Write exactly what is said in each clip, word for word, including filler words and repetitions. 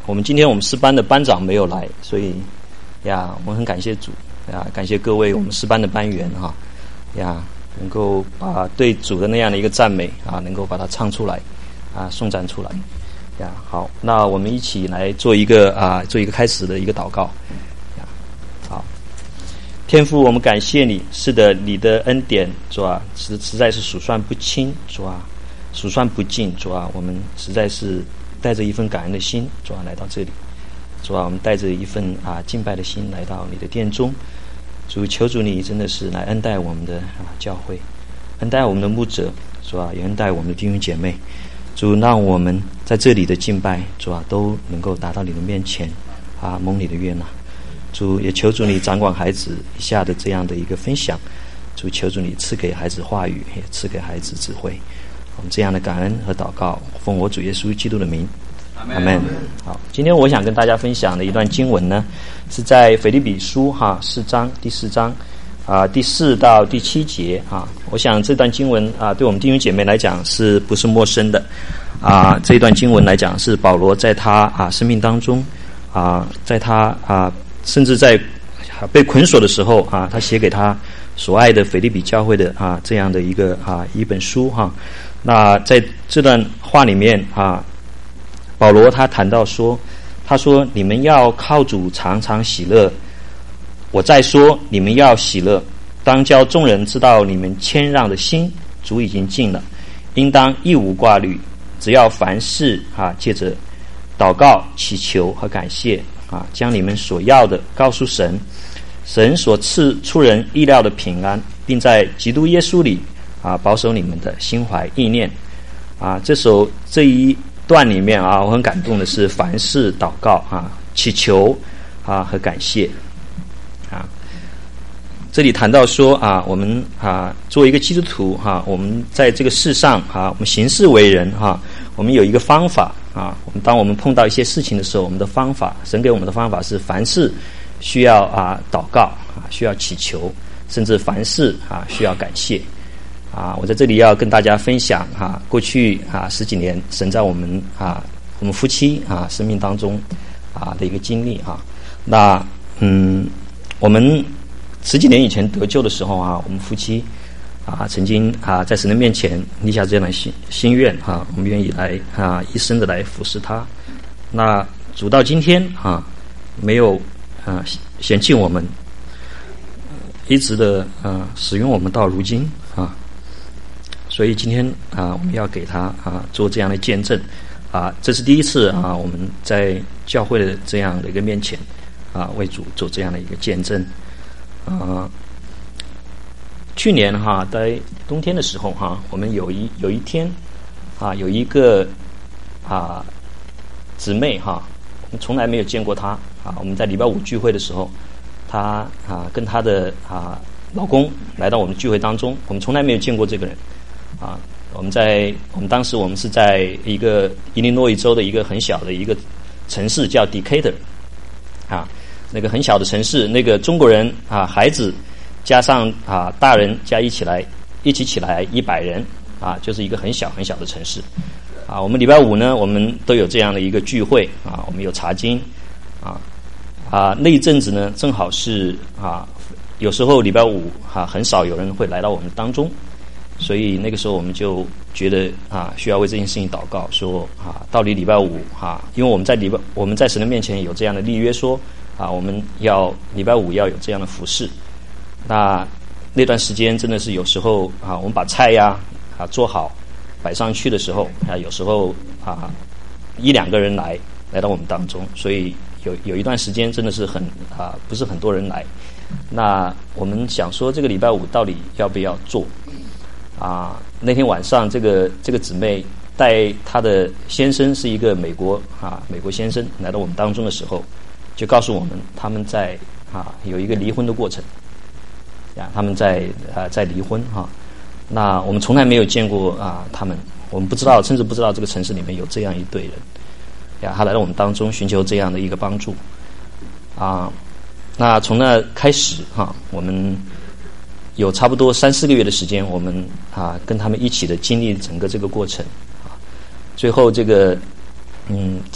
我们今天我们诗班的班长没有来，所以呀，我们很感谢主呀，感谢各位我们诗班的班员哈呀，能够把对主的那样的一个赞美啊，能够把它唱出来啊，颂赞出来呀。好，那我们一起来做一个啊，做一个开始的一个祷告呀。好，天父，我们感谢你，是的，你的恩典主啊，实实在是数算不清，主啊，数算不尽，主啊，我们实在是带着一份感恩的心，主啊，来到这里，主啊，我们带着一份啊敬拜的心来到你的殿中，主，求主你真的是来恩待我们的啊教会，恩待我们的牧者，主啊，也恩待我们的弟兄姐妹，主，让我们在这里的敬拜，主啊，都能够达到你的面前啊，蒙你的悦纳。主，也求主你掌管孩子以下的这样的一个分享，主，求主你赐给孩子话语，也赐给孩子智慧。我们这样的感恩和祷告，奉我主耶稣基督的名，阿们。好，今天我想跟大家分享的一段经文呢，是在腓立比书哈四章第四章啊第四到第七节啊。我想这段经文啊，对我们弟兄姐妹来讲是不是陌生的啊？这段经文来讲是保罗在他啊生命当中啊，在他啊甚至在被捆锁的时候啊，他写给他所爱的腓立比教会的啊这样的一个啊一本书哈。那在这段话里面啊，保罗他谈到说，他说你们要靠主常常喜乐，我再说你们要喜乐，当叫众人知道你们谦让的心主已经尽了，应当一无挂虑，只要凡事啊借着祷告祈求和感谢啊，将你们所要的告诉神，神所赐出人意料的平安，并在基督耶稣里啊，保守你们的心怀意念啊。这首这一段里面啊，我很感动的是凡事祷告啊、祈求啊和感谢啊。这里谈到说啊，我们啊作为一个基督徒哈、啊，我们在这个世上啊，我们行事为人哈、啊，我们有一个方法啊。我们当我们碰到一些事情的时候，我们的方法，神给我们的方法是凡事需要啊祷告啊，需要祈求，甚至凡事啊需要感谢。啊，我在这里要跟大家分享哈，过去啊十几年神在我们啊我们夫妻啊生命当中啊的一个经历哈。那嗯，我们十几年以前得救的时候啊，我们夫妻啊曾经啊在神的面前立下这样的心心愿哈，我们愿意来啊一生的来服侍他。那主到今天啊没有啊嫌弃我们，一直的啊使用我们到如今啊。所以今天啊，我们要给他啊做这样的见证啊，这是第一次啊，我们在教会的这样的一个面前啊，为主做这样的一个见证啊。去年哈，在冬天的时候哈，我们有一有一天啊，有一个啊姊妹哈，我们从来没有见过她啊。我们在礼拜五聚会的时候，她啊跟她的啊老公来到我们聚会当中，我们从来没有见过这个人。啊，我们在我们当时我们是在一个伊利诺伊州的一个很小的一个城市叫 Decatur 啊，那个很小的城市，那个中国人啊，孩子加上啊大人加一起来，一起起来一百人啊，就是一个很小很小的城市啊。我们礼拜五呢，我们都有这样的一个聚会啊，我们有查经啊啊，那一阵子呢，正好是啊，有时候礼拜五啊，很少有人会来到我们当中。所以那个时候我们就觉得啊，需要为这件事情祷告，说啊，到底礼拜五啊，因为我们在礼拜我们在神的面前有这样的立约说啊，我们要礼拜五要有这样的服事。那那段时间真的是有时候啊，我们把菜呀啊做好摆上去的时候啊，有时候啊一两个人来来到我们当中，所以有有一段时间真的是很啊不是很多人来。那我们想说这个礼拜五到底要不要做？啊，那天晚上，这个这个姊妹带她的先生是一个美国啊美国先生来到我们当中的时候，就告诉我们他们在啊有一个离婚的过程，呀，他们在啊在离婚哈、啊。那我们从来没有见过啊他们，我们不知道，甚至不知道这个城市里面有这样一对人，呀，他来到我们当中寻求这样的一个帮助啊。那从那开始哈、啊，我们有差不多三四个月的时间，我们啊跟他们一起的经历整个这个过程啊，最后这个嗯这个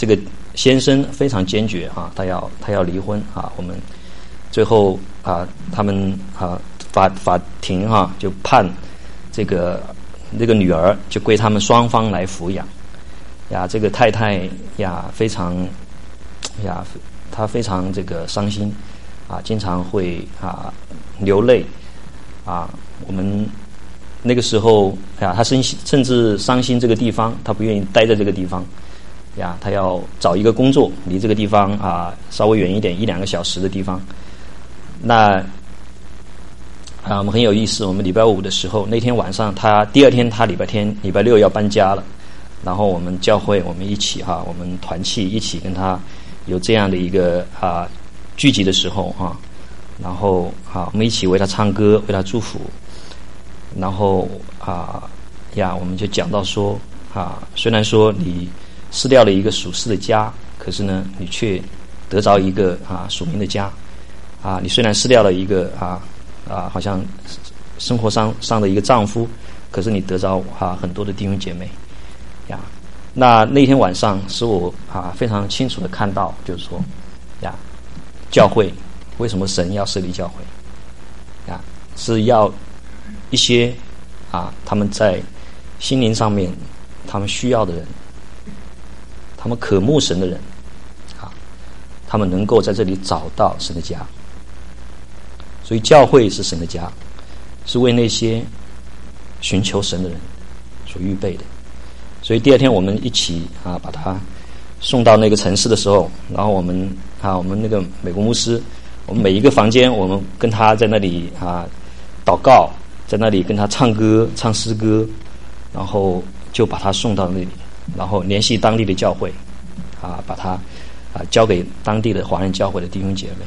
先生非常坚决啊，他要他要离婚啊。我们最后啊，他们啊法法庭哈、啊、就判这个这个女儿就归他们双方来抚养呀。这个太太呀非常呀，她非常这个伤心啊，经常会啊流泪啊。我们那个时候呀，她甚甚至伤心这个地方，她不愿意待在这个地方呀，她要找一个工作，离这个地方啊稍微远一点，一两个小时的地方。那啊，我们很有意思。我们礼拜五的时候，那天晚上，他第二天他礼拜天、礼拜六要搬家了。然后我们教会，我们一起哈，我们团契一起跟他有这样的一个啊聚集的时候哈。然后啊，我们一起为他唱歌，为他祝福。然后啊呀，我们就讲到说啊，虽然说你失掉了一个属世的家，可是呢，你却得着一个啊属灵的家。啊，你虽然失掉了一个啊。啊，好像生活上上的一个丈夫，可是你得着啊很多的弟兄姐妹呀。那那天晚上使我啊非常清楚的看到，就是说呀，教会为什么神要设立教会呀，是要一些啊他们在心灵上面他们需要的人，他们渴慕神的人啊，他们能够在这里找到神的家。所以教会是神的家，是为那些寻求神的人所预备的。所以第二天我们一起啊把他送到那个城市的时候，然后我们啊我们那个美国牧师，我们每一个房间我们跟他在那里啊祷告，在那里跟他唱歌唱诗歌，然后就把他送到那里，然后联系当地的教会啊，把他啊交给当地的华人教会的弟兄姐妹。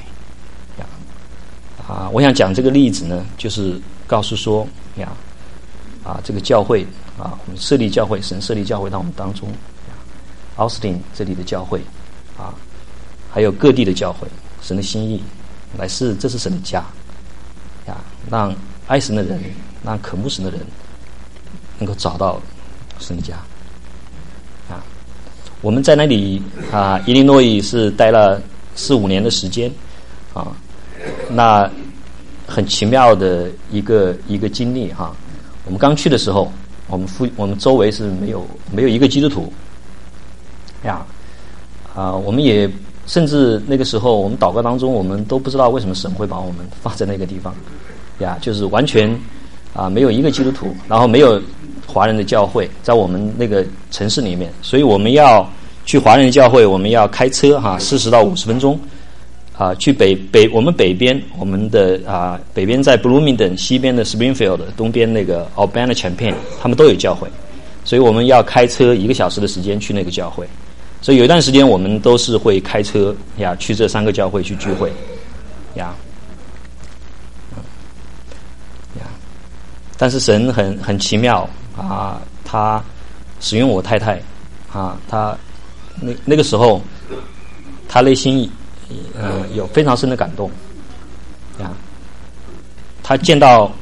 啊，我想讲这个例子呢，就是告诉说呀，啊，这个教会啊，我们设立教会，神设立教会到我们当中，奥斯汀这里的教会啊，还有各地的教会，神的心意来是这是神的家呀，让爱神的人，让渴慕神的人能够找到神的家啊。我们在那里啊，伊利诺伊是待了四五年的时间啊。那很奇妙的一个一个经历哈。我们刚去的时候，我们附我们周围是没有没有一个基督徒呀啊，我们也甚至那个时候我们祷告当中，我们都不知道为什么神会把我们放在那个地方呀，就是完全啊没有一个基督徒，然后没有华人的教会在我们那个城市里面，所以我们要去华人的教会，我们要开车哈四十到五十分钟。啊，去北北我们北边，我们的啊北边在 Bloomington， 西边的 Springfield， 东边那个 Urbana-Champaign， 他们都有教会，所以我们要开车一个小时的时间去那个教会。所以有一段时间我们都是会开车呀去这三个教会去聚会呀，嗯呀，但是神很很奇妙啊，他使用我太太啊，他那那个时候他内心。呃，有非常深的感动，呀，他见到，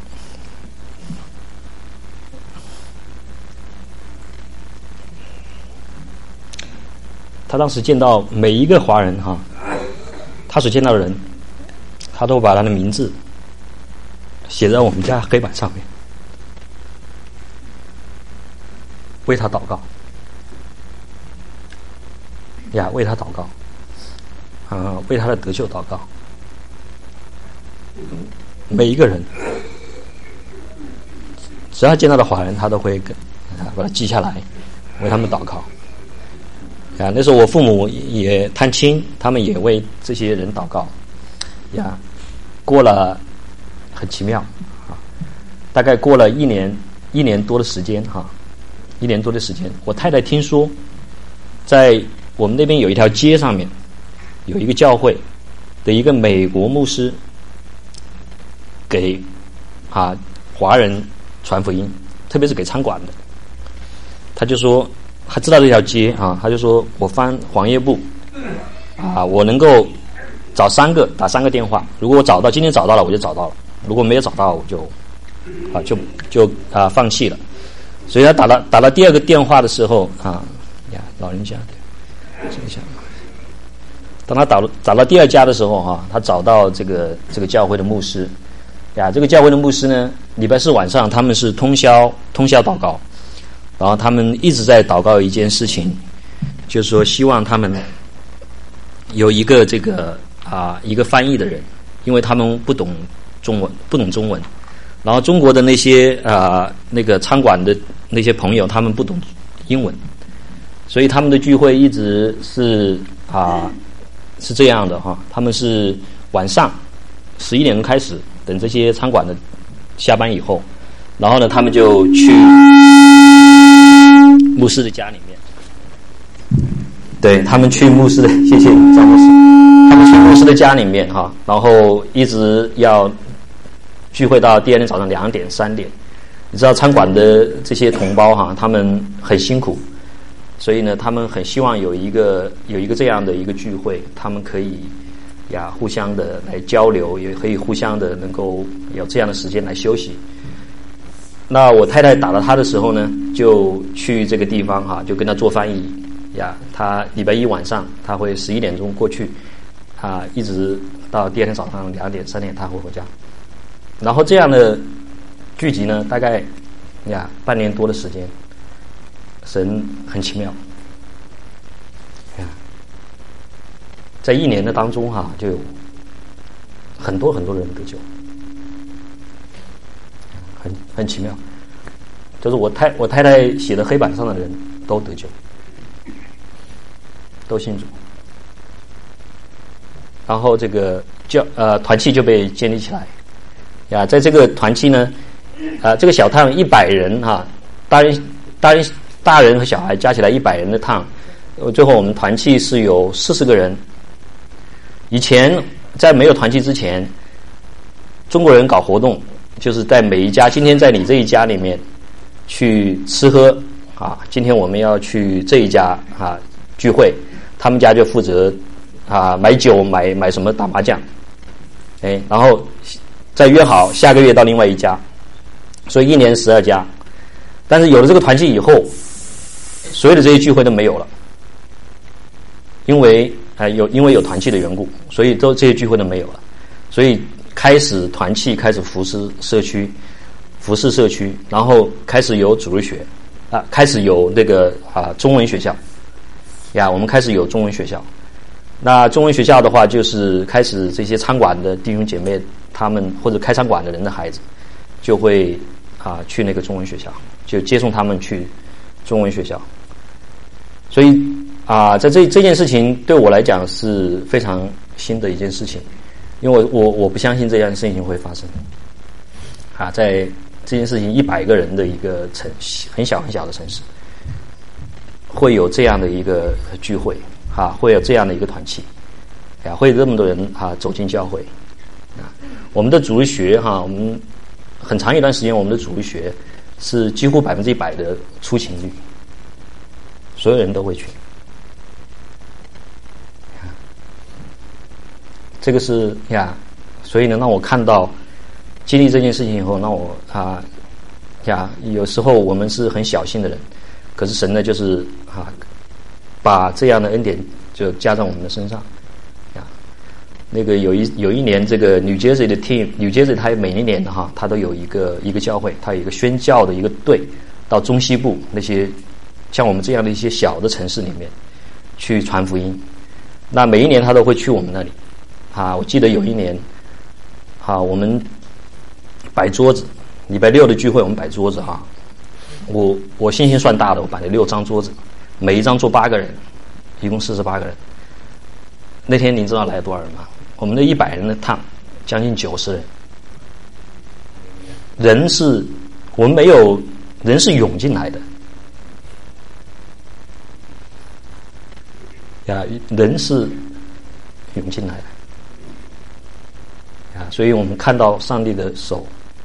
他当时见到每一个华人哈，他所见到的人，他都把他的名字写在我们家黑板上面，为他祷告，呀，为他祷告。啊，为他的得救祷告。每一个人，只要见到的华人，他都会跟啊把它记下来，为他们祷告。啊，那时候我父母也探亲，他们也为这些人祷告。呀，过了很奇妙啊，大概过了一年一年多的时间哈，一年多的时间，我太太听说，在我们那边有一条街上面。有一个教会的一个美国牧师给啊华人传福音，特别是给餐馆的。他就说他知道这条街啊，他就说我翻黄页部啊，我能够找三个打三个电话，如果我找到今天找到了我就找到了，如果没有找到我就啊就就啊放弃了。所以他打了打了第二个电话的时候啊呀，老人家，等一下。 当他找找到第二家的时候哈，他找到这个这个教会的牧师呀，这个教会的牧师呢，礼拜四晚上他们是通宵通宵祷告，然后他们一直在祷告一件事情，就是说希望他们有一个这个啊一个翻译的人，因为他们不懂中文，不懂中文，然后中国的那些啊那个餐馆的那些朋友，他们不懂英文，所以他们的聚会一直是啊。是这样的哈，他们是晚上十一点钟开始，等这些餐馆的下班以后，然后呢，他们就去牧师的家里面，对他们去牧师的，谢谢张牧师，他们去牧师的家里面哈，然后一直要聚会到第二天早上两点三点，你知道餐馆的这些同胞哈，他们很辛苦。所以呢，他们很希望有一个有一个这样的一个聚会，他们可以呀互相的来交流，也可以互相的能够有这样的时间来休息。那我太太打到他的时候呢，就去这个地方哈，就跟他做翻译呀。他礼拜一晚上他会十一点钟过去，啊，一直到第二天早上两点三点他会回家。然后这样的聚集呢，大概呀半年多的时间。神很奇妙，在一年的当中哈、啊，就有很多很多人得救，很很奇妙。就是我太我太太写的黑板上的人都得救，都信主，然后这个教呃团契就被建立起来呀。在这个团契呢，啊、呃，这个小堂一百人哈、啊，大人大人。大人和小孩加起来一百人的趟，最后我们团契是有四十个人。以前在没有团契之前，中国人搞活动就是在每一家，今天在你这一家里面去吃喝啊，今天我们要去这一家啊聚会，他们家就负责啊买酒买买什么打麻将，哎，然后再约好下个月到另外一家，所以一年十二家。但是有了这个团契以后，所有的这些聚会都没有了，因为呃有因为有团契的缘故，所以都这些聚会都没有了，所以开始团契开始服侍社区，服侍社区，然后开始有主日学啊，开始有那个啊中文学校呀，我们开始有中文学校。那中文学校的话，就是开始这些餐馆的弟兄姐妹，他们或者开餐馆的人的孩子，就会啊去那个中文学校，就接送他们去中文学校。所以啊，在这这件事情对我来讲是非常新的一件事情，因为我我我不相信这样的事情会发生。啊，在这件事情一百个人的一个城很小很小的城市，会有这样的一个聚会，啊，会有这样的一个团契，啊，会有这么多人啊走进教会。啊，我们的主日学哈、啊，我们很长一段时间我们的主日学是几乎百分之一百的出勤率。所有人都会去，这个是呀，所以呢，让我看到经历这件事情以后，让我啊呀，有时候我们是很小心的人，可是神呢，就是啊，把这样的恩典就加在我们的身上呀。那个有一有一年，这个 New Jersey 的 team，New Jersey 它每一年的哈，它都有一个一个教会，它有一个宣教的一个队，到中西部那些。像我们这样的一些小的城市里面去传福音，那每一年他都会去我们那里啊。我记得有一年啊，我们摆桌子，礼拜六的聚会我们摆桌子哈。我我信心算大的，我摆了六张桌子，每一张坐八个人，一共四十八个人。那天您知道来了多少人吗？我们的一百人的趟，将近九十人。人是我们没有人是涌进来的。啊，人是涌进来的啊，所以我们看到上帝的手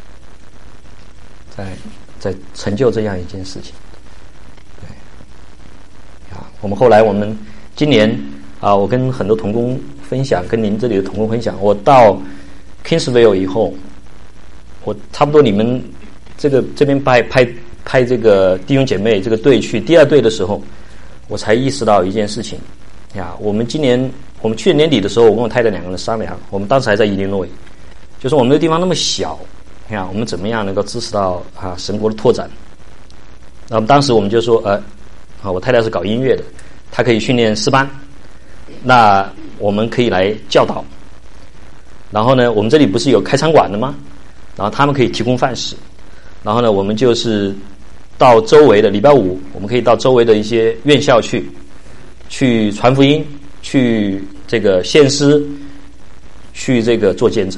在在成就这样一件事情。对，啊，我们后来我们今年啊，我跟很多同工分享，跟您这里的同工分享，我到 Kingsville 以后，我差不多你们这个这边派派派这个弟兄姐妹这个队去第二队的时候，我才意识到一件事情。呀，我们今年我们去年年底的时候，我跟我太太两个人商量，我们当时还在伊利诺伊，就是我们的地方那么小，你看我们怎么样能够支持到啊神国的拓展？那么当时我们就说，呃，啊，我太太是搞音乐的，她可以训练诗班，那我们可以来教导。然后呢，我们这里不是有开餐馆的吗？然后他们可以提供饭食。然后呢，我们就是到周围的礼拜五，我们可以到周围的一些院校去，去传福音，去这个献诗，去这个做见证。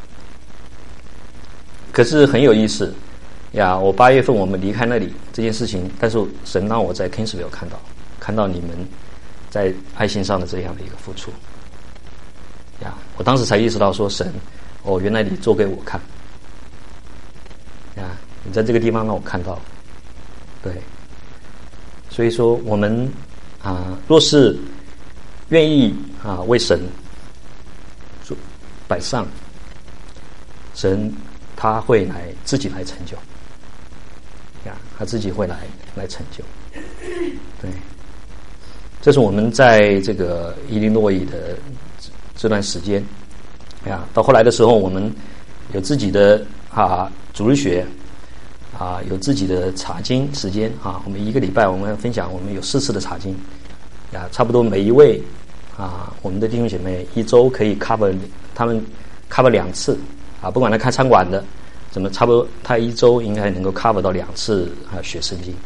可是很有意思呀！我八月份我们离开那里这件事情，但是神让我在 Kingsville 看到，看到你们在爱心上的这样的一个付出呀！我当时才意识到说，神，哦，原来你做给我看呀！你在这个地方让我看到，对，所以说我们啊，若是愿意啊为神做摆上，神他会来自己来成就，呀，他自己会来来成就，对，这是我们在这个伊利诺伊的这段时间，呀，到后来的时候，我们有自己的啊主日学。啊，有自己的查经时间啊，我们一个礼拜我们分享，我们有四次的查经，啊，差不多每一位啊，我们的弟兄姐妹一周可以 cover 他们 cover 两次啊，不管他开餐馆的，怎么差不多他一周应该能够 cover 到两次啊学圣经，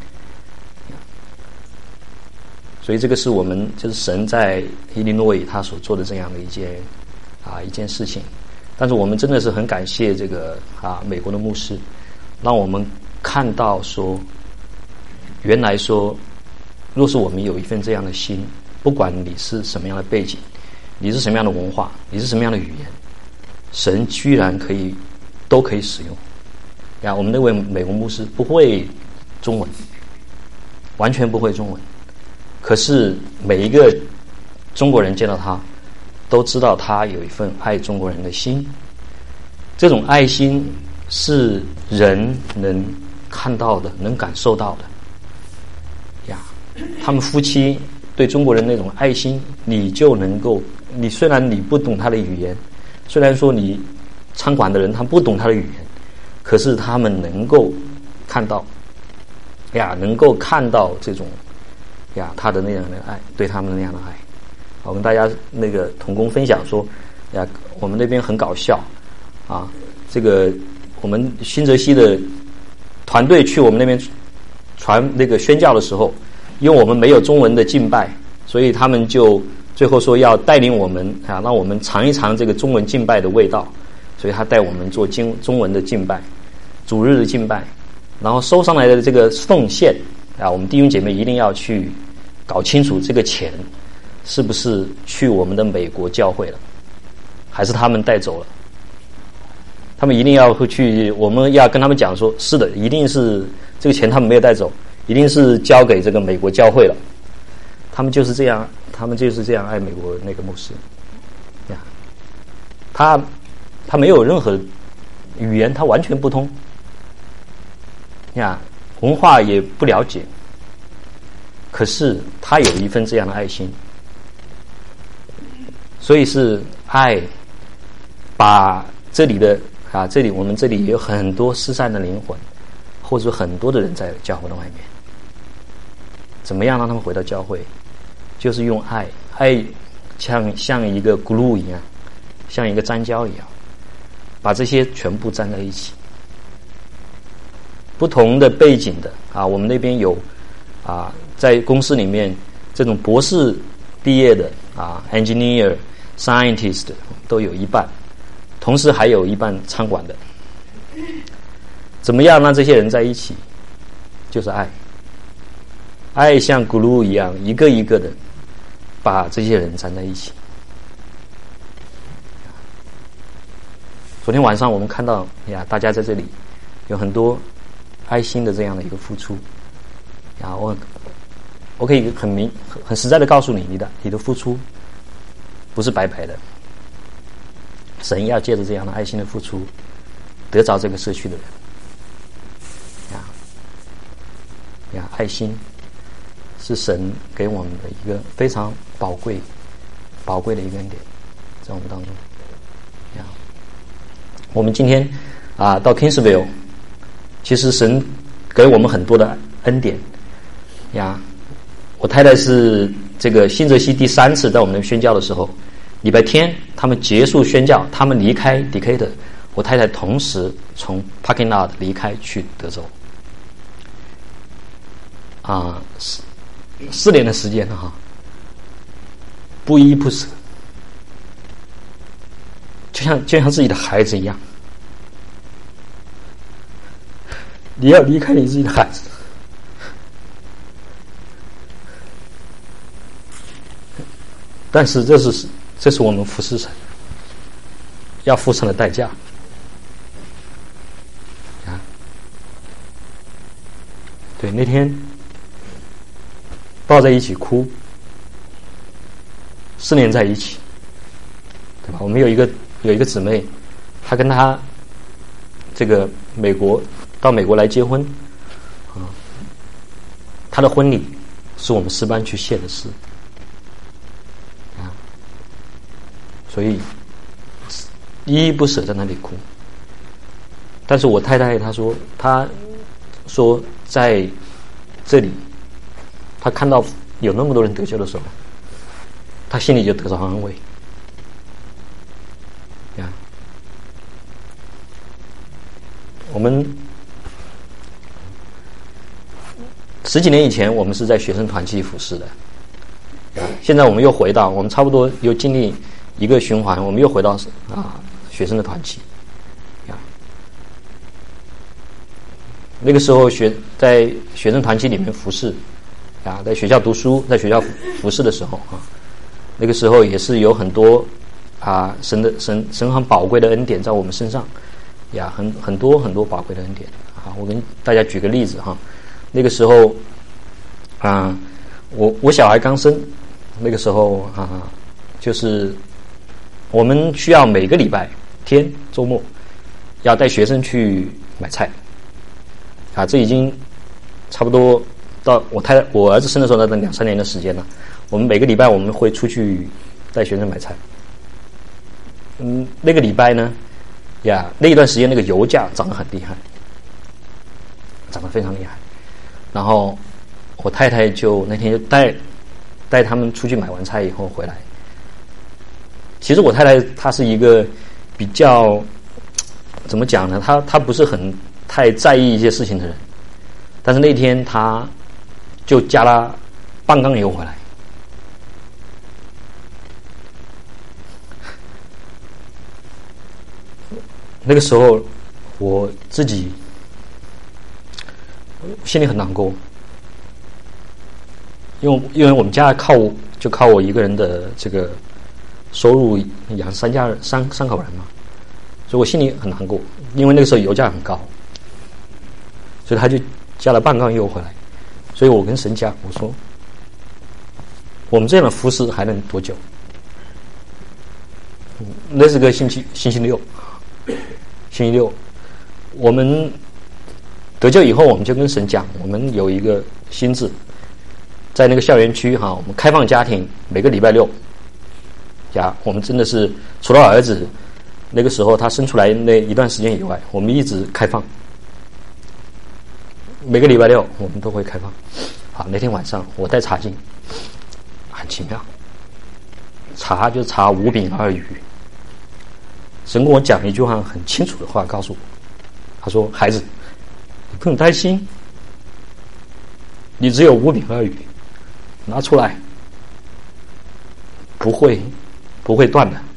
所以这个是我们就是神在伊利诺伊他所做的这样的一件啊一件事情，但是我们真的是很感谢这个啊美国的牧师。让我们看到说，原来说，若是我们有一份这样的心，不管你是什么样的背景，你是什么样的文化，你是什么样的语言，神居然可以都可以使用。呀，我们那位美国牧师不会中文，完全不会中文，可是每一个中国人见到他，都知道他有一份爱中国人的心，这种爱心。是人能看到的，能感受到的呀。他们夫妻对中国人那种爱心，你就能够，你虽然你不懂他的语言，虽然说你餐馆的人他不懂他的语言，可是他们能够看到呀，能够看到这种呀他的那样的爱，对他们那样的爱。我跟大家那个同工分享说呀，我们那边很搞笑啊，这个。我们新泽西的团队去我们那边传那个宣教的时候，因为我们没有中文的敬拜，所以他们就最后说要带领我们啊，让我们尝一尝这个中文敬拜的味道，所以他带我们做经中文的敬拜，主日的敬拜，然后收上来的这个奉献啊，我们弟兄姐妹一定要去搞清楚这个钱是不是去我们的美国教会了，还是他们带走了。他们一定要会去，我们要跟他们讲说，是的，一定是这个钱他们没有带走，一定是交给这个美国教会了。他们就是这样，他们就是这样爱美国那个牧师呀。他他没有任何语言，他完全不通呀，文化也不了解，可是他有一份这样的爱心，所以是爱把这里的。啊，这里我们这里也有很多失散的灵魂，或者很多的人在教会的外面。怎么样让他们回到教会？就是用爱，爱像像一个 glue 一样，像一个粘胶一样，把这些全部粘在一起。不同的背景的啊，我们那边有啊，在公司里面这种博士毕业的啊 ，engineer、scientist 都有一半。同时还有一半餐馆的，怎么样让这些人在一起？就是爱，爱像 glue 一样，一个一个的把这些人粘在一起。昨天晚上我们看到呀，大家在这里有很多爱心的这样的一个付出呀，我我可以很明很很实在的告诉你，你的你的付出不是白白的。神要借着这样的爱心的付出，得着这个社区的人呀呀，爱心是神给我们的一个非常宝贵宝贵的一个恩典在我们当中。呀，我们今天啊到 Kingsville， 其实神给我们很多的恩典呀。我太太是这个新泽西第三次在我们宣教的时候，礼拜天他们结束宣教，他们离开 Decatur， 我太太同时从 parking lot 离开去德州。啊，四四年的时间哈，不依不舍，就像就像自己的孩子一样。你要离开你自己的孩子，但是这是这是我们服侍神要付上的代价啊！对，那天抱在一起哭，四年在一起，对吧？我们有一个有一个姊妹，她跟她这个美国到美国来结婚啊，她的婚礼是我们诗班去谢的事啊，所以依依不舍在那里哭。但是我太太她说，她说在这里，她看到有那么多人得救的时候，她心里就得到安慰呀。我们十几年以前，我们是在学生团契服侍的，现在我们又回到，我们差不多又经历一个循环，我们又回到啊学生的团契。那个时候学在学生团契里面服侍，啊，在学校读书，在学校服侍的时候啊，那个时候也是有很多啊神的神神很宝贵的恩典在我们身上，呀，很很多很多宝贵的恩典啊。我跟大家举个例子哈，那个时候啊，我我小孩刚生，那个时候啊，就是我们需要每个礼拜天周末要带学生去买菜。啊，这已经差不多到我太太我儿子生的时候，那两三年的时间了。我们每个礼拜我们会出去带学生买菜。嗯，那个礼拜呢，呀，那一段时间那个油价涨得很厉害，涨得非常厉害。然后我太太就那天就带带他们出去买完菜以后回来。其实我太太她是一个比较怎么讲呢？她她不是很太在意一些事情的人，但是那天他就加了半缸油回来。那个时候我自己心里很难过，因为因为我们家靠我就靠我一个人的这个收入养三家人三三口人嘛，所以我心里很难过，因为那个时候油价很高。所以他就加了半缸油回来，所以我跟神讲，我说我们这样的服侍还能多久？那是个星期星期六，星期六，我们得救以后，我们就跟神讲，我们有一个心智，在那个校园区哈，我们开放家庭，每个礼拜六，呀，我们真的是除了儿子那个时候他生出来那一段时间以外，我们一直开放。每个礼拜六我们都会开放。好，那天晚上我带茶进，很奇妙，茶就茶五饼二鱼。神跟我讲一句话很清楚的话，告诉我，他说：“孩子，你不用担心，你只有五饼二鱼，拿出来，不会不会断的。”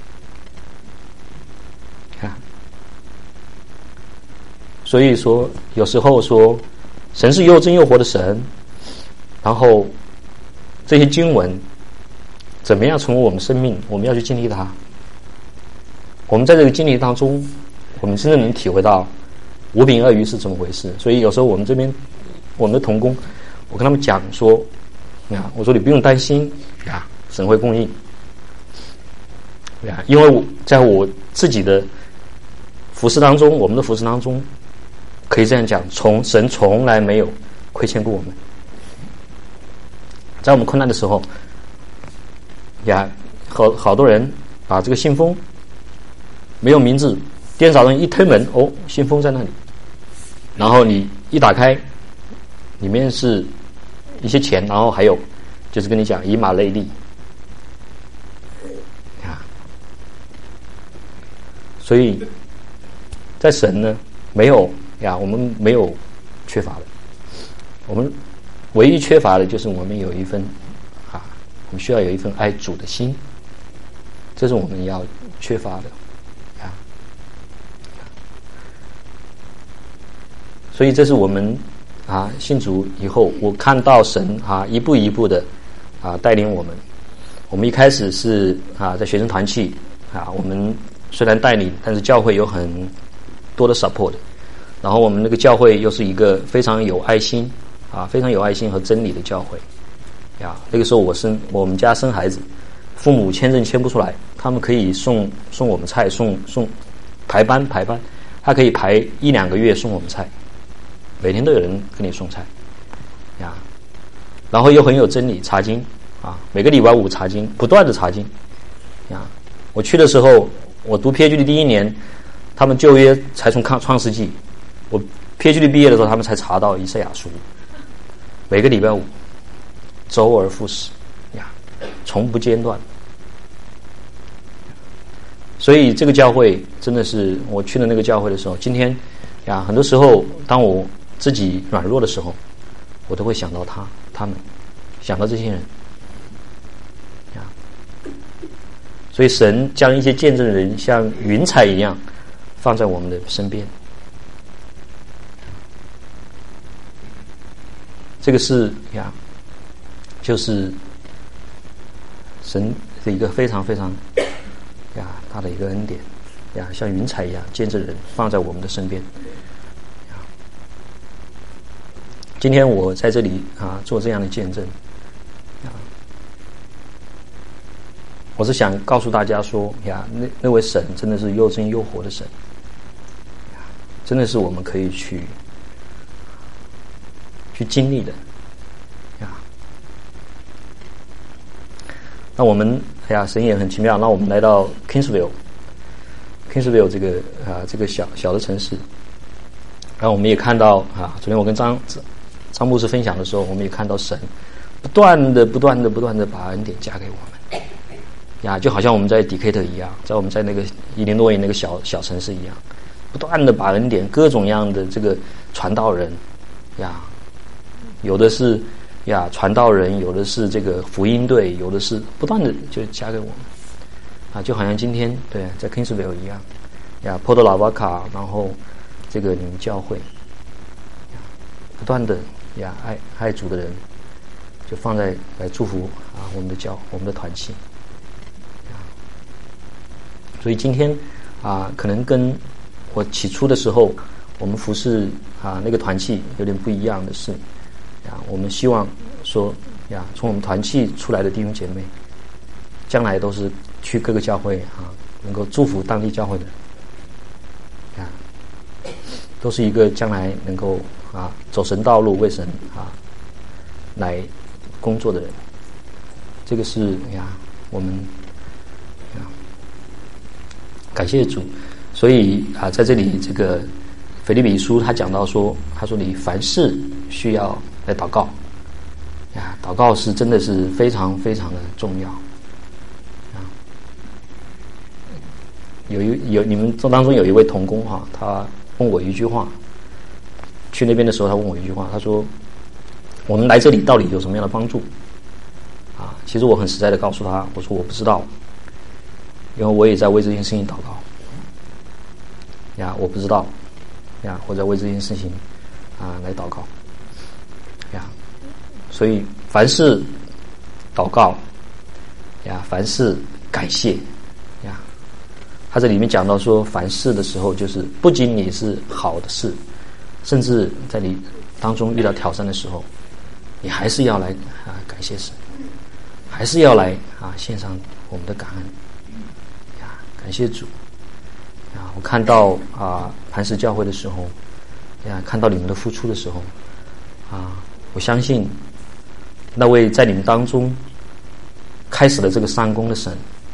所以说，有时候说，神是又真又活的神，然后这些经文怎么样成为我们生命，我们要去经历它。我们在这个经历当中，我们真正能体会到五饼二鱼是怎么回事。所以有时候我们这边我们的同工，我跟他们讲说，啊，我说你不用担心啊，神会供应。啊，因为我在我自己的服事当中，我们的服事当中。可以这样讲，从神从来没有亏欠过我们。在我们困难的时候，呀， 好好多人把这个信封没有名字，第二天早上一推门，哦，信封在那里，然后你一打开，里面是一些钱，然后还有就是跟你讲以马内利啊，所以在神呢没有呀，我们没有缺乏的，我们唯一缺乏的就是我们有一份啊，我们需要有一份爱主的心，这是我们要缺乏的啊。所以这是我们啊信主以后，我看到神啊一步一步的啊带领我们。我们一开始是啊在学生团契啊，我们虽然带领，但是教会有很多的 support。然后我们那个教会又是一个非常有爱心啊，非常有爱心和真理的教会呀。那个时候我生我们家生孩子，父母签证签不出来，他们可以送送我们菜，送送排班排班，他可以排一两个月送我们菜，每天都有人给你送菜呀。然后又很有真理，查经啊，每个礼拜五查经，不断的查经呀。我去的时候，我读 PhD 的第一年，他们旧约才从创世纪。我 PhD 毕业的时候，他们才查到以赛亚书，每个礼拜五，周而复始呀，从不间断。所以这个教会真的是我去的那个教会的时候，今天呀，很多时候当我自己软弱的时候，我都会想到他，他们想到这些人呀。所以神将一些见证人像云彩一样放在我们的身边。这个是呀，就是神的一个非常非常呀大的一个恩典呀，像云彩一样，见证人放在我们的身边。今天我在这里啊做这样的见证啊，我是想告诉大家说呀，那那位神真的是又真又活的神，真的是我们可以去。去经历的呀，那我们哎呀，神也很奇妙。那我们来到 Kingsville，Kingsville 这个啊这个小小的城市，然后我们也看到啊，昨天我跟张张牧师分享的时候，我们也看到神不断的、不断的、不断的把恩典加给我们呀，就好像我们在 Decatur 一样，在我们在那个伊利诺伊那个小小城市一样，不断的把恩典各种样的这个传道人呀。有的是呀传道人，有的是这个福音队，有的是不断的就加给我们啊，就好像今天对在 Kingsville 一样呀 ，Port Lavaca， 然后这个你们教会不断的呀爱爱主的人就放在来祝福啊我们的教我们的团契啊，所以今天啊可能跟我起初的时候我们服侍啊那个团契有点不一样的是。呀，我们希望说呀，从我们团契出来的弟兄姐妹，将来都是去各个教会啊，能够祝福当地教会的人，呀，都是一个将来能够啊走神道路为神啊来工作的人。这个是呀，我们呀感谢主。所以啊，在这里这个腓立比书他讲到说，他说你凡事需要。来祷告呀，祷告是真的是非常非常的重要啊。有一有你们当中有一位同工哈、啊，他问我一句话，去那边的时候他问我一句话，他说我们来这里到底有什么样的帮助啊？其实我很实在的告诉他，我说我不知道，因为我也在为这件事情祷告呀，我不知道呀，我在为这件事情啊来祷告。呀，所以凡事祷告呀，凡事感谢呀。他这里面讲到说，凡事的时候，就是不仅你是好的事，甚至在你当中遇到挑战的时候，你还是要来啊感谢神，还是要来啊献上我们的感恩呀，感谢主呀。我看到啊磐石教会的时候呀，看到你们的付出的时候啊。我相信那位在你们当中开始了这个上工的神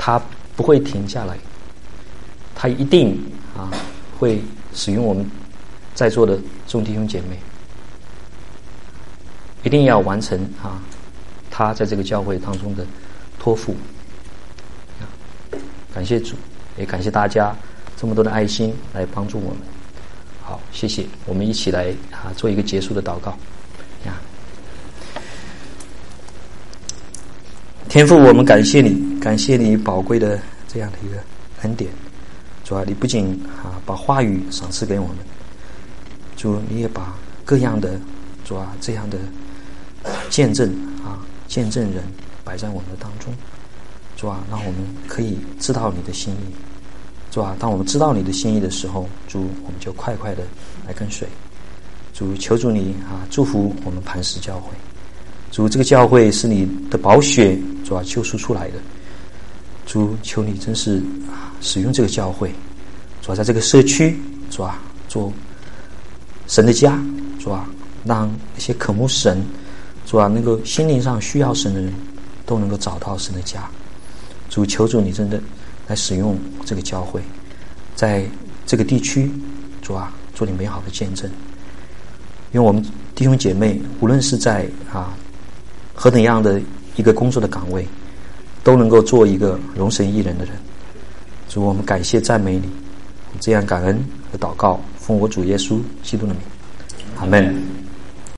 他不会停下来，他一定啊会使用我们在座的众弟兄姐妹，一定要完成啊他在这个教会当中的托付。感谢主，也感谢大家这么多的爱心来帮助我们。好，谢谢，我们一起来啊做一个结束的祷告。呀，天父，我们感谢你，感谢你宝贵的这样的一个恩典。主啊，你不仅啊把话语赏赐给我们，主你也把各样的主啊这样的见证啊见证人摆在我们的当中。主啊，让我们可以知道你的心意。主啊，当我们知道你的心意的时候，主我们就快快的来跟随。主，求主你啊祝福我们磐石教会。主，这个教会是你的宝血主啊救赎出来的。主，求你真是啊使用这个教会，主啊在这个社区主啊做神的家，主啊让那些渴慕神主啊能够心灵上需要神的人都能够找到神的家。主，求主你真的来使用这个教会，在这个地区主啊做你美好的见证。因为我们弟兄姐妹无论是在啊何等样的一个工作的岗位，都能够做一个荣神益人的人。主，我们感谢赞美你，这样感恩和祷告，奉我主耶稣基督的名，阿们。